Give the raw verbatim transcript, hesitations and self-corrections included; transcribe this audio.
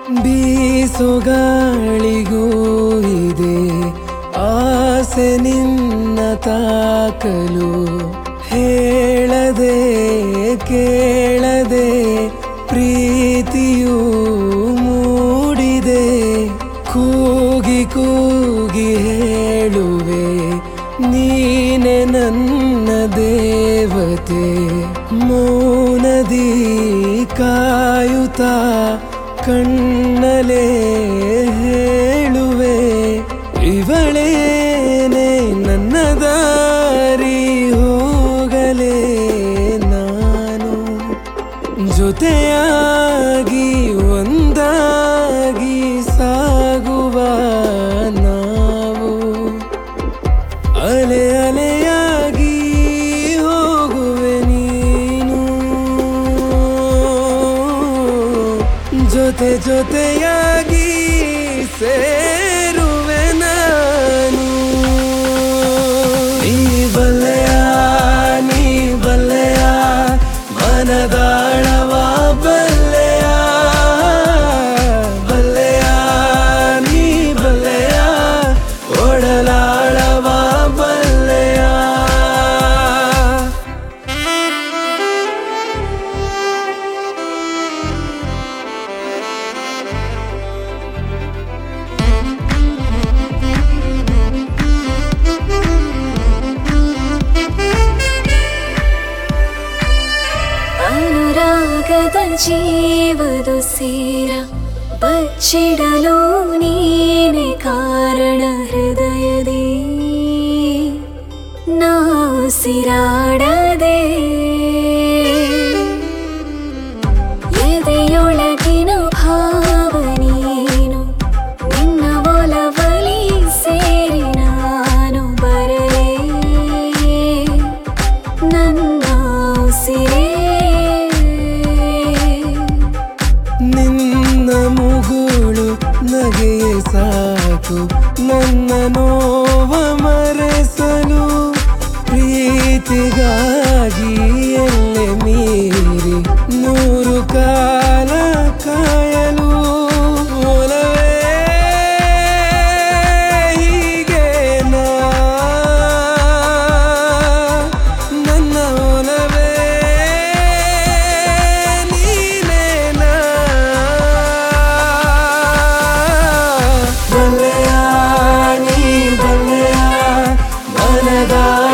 ಬೀಸೋ ಗಾಳಿಗೂ ಇದೆ ಆಸೆ ನಿನ್ನ ತಾಕಲು. ಹೇಳದೆ ಕೇಳದೆ ಪ್ರೀತಿಯೂ ಮೂಡಿದೆ. ಕೂಗಿ ಕೂಗಿ ಹೇಳುವೆ ನೀನೆ ನನ್ನ ದೇವತೆ. ಮೌನದಿ ಕಾಯುತ್ತಾ ಕಣ್ಣಲೇ ಹೇಳುವೆ ಇವಳೇನೆ ನನ್ನ ದಾರಿ ಹೋಗಲೇ ನಾನು. ಜೊತೆಯಾಗಿ ಒಂದಾಗಿ ಸಾಗುವ ನಾವು. ಅಲೆ ಅಲೆಯಾಗಿ ಹೋಗುವೆ ನೀನು, ಜೊತೆ ಜೊತೆಯಾಗಿ ಸೇರುವೆ ನಾನು. ನೀ ಬಲ್ಲೆಯ ನೀ ಬಲ್ಲೆಯ ಮನದಾಳವ ಬಲ್ಲೆಯ. ಬಲ್ಲೆಯ ನೀ ಬಲ್ಲೆಯ ಒಡಲಾಳವ ಬಲ್ಲೆಯ. ಅನುರಾಗದ ಜೀವದು ಸೇರ ಬಚ್ಚಿಡಲು ನೀನೆ ಕಾರಣ. ಹೃದಯದಿ ನಾಸಿರಾಡದೆ ಎದೆಯೊಳಗಿನ ಭಾವ ನೀನು. ನಿನ್ನ ಒಲವಲಿ ಸೇರಿ ನಾನು ಬರಲೇ ನನ್ನ ಉಸಿರೇ. ನಿನ್ನ ಮುಗುಳು ನಗೆಯೇ ಸಾಕು ನನ್ನ ನೋವ ಮರೆಸಲು. ಪ್ರೀತಿಗಾಗಿ ಎಲ್ಲೆ ಮೀರಿ ನೂರು ಕಾಲ ಕಾಯಲು. ಒಲವೇ ಹೀಗೇನಾ ನನ್ನ ಒಲವೇ ನೀನೇನಾ. ಬಲ್ಲೆಯ ನೀ ಬಲ್ಲೆಯ ಮನದ